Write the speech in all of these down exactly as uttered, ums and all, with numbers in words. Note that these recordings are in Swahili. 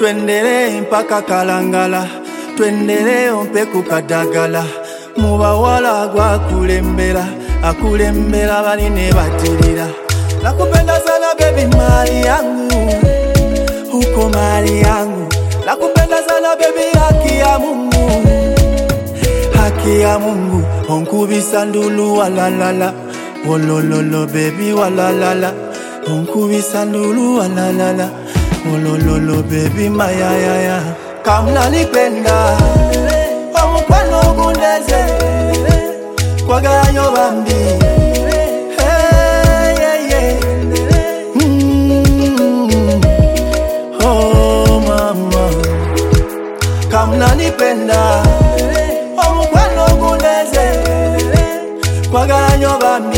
Twendele mpaka Kalangala, twendele ompe kukadagala. Muba wala gwa kulembera, akulembera bali ne batirira. Nakupenda sana baby mali yangu, uko mali yangu. Nakupenda sana baby haki ya Mungu, haki ya Mungu. Onkubisa ndulu walalala, wolololo baby walalala. Onkubisa ndulu walalala, wolololo baby mayayaya. Kamna nipenda, omukwano gundeze, kwa ganyo bambi. Hey, yeah, yeah. Mm. Oh mama, kamna nipenda, omukwano gundeze, kwa ganyo bambi.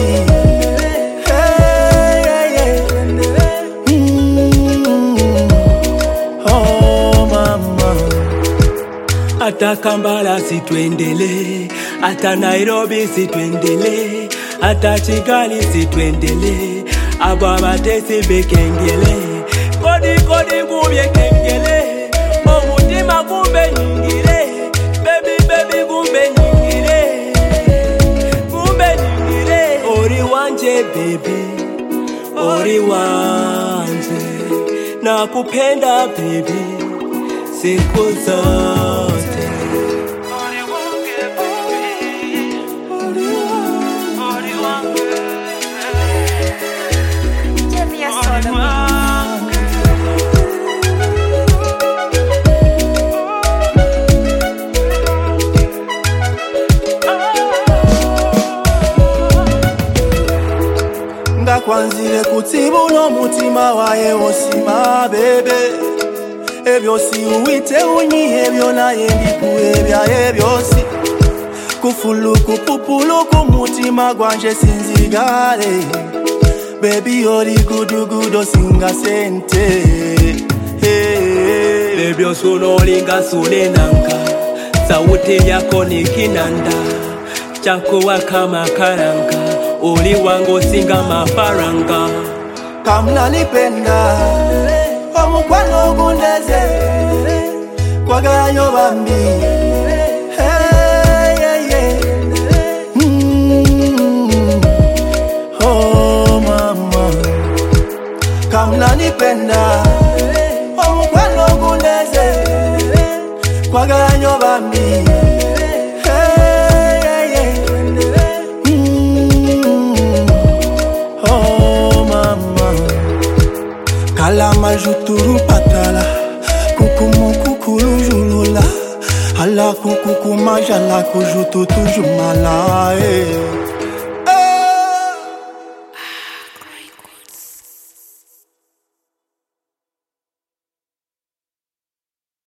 Hey, yeah, yeah. Mm. Oh mama, ata Kampala si twendele, ata Nairobi si twendele, ata Kigali si twendele, aba batesi bekengele. Kodi kodi ngubye kengele, omutima gumbe nyingire. Baby baby gumbe nyingire, gumbe nyingire. Ori wanje baby, ori wanje, nakupenda baby siku zote. Ndakwanzire kutibuno mutima wae osima bebe. Ebyosi uwite unyihe byona yendikuwe bya ebyosi. Kufulu kupupulu kumutima gwanje sinzigale. Baby ori gudu gudu singa sente. Hey. Baby osuno linga sule nanka, sauti yako ni kinanda, chako wakama karanga, uli wango singa mafaranga. Kamna nipenda, omukwano gundeze, kwa ganyo bambi. Hey, yeah, yeah. Mm. Oh mama, kamna nipenda, omukwano gundeze, kwa ganyo bambi. Hey, yeah, yeah. Mm. Oh mama, kalama juturu patala, kukumu kukulu julula, ala kukuku majala kujutu tujumala. Eh.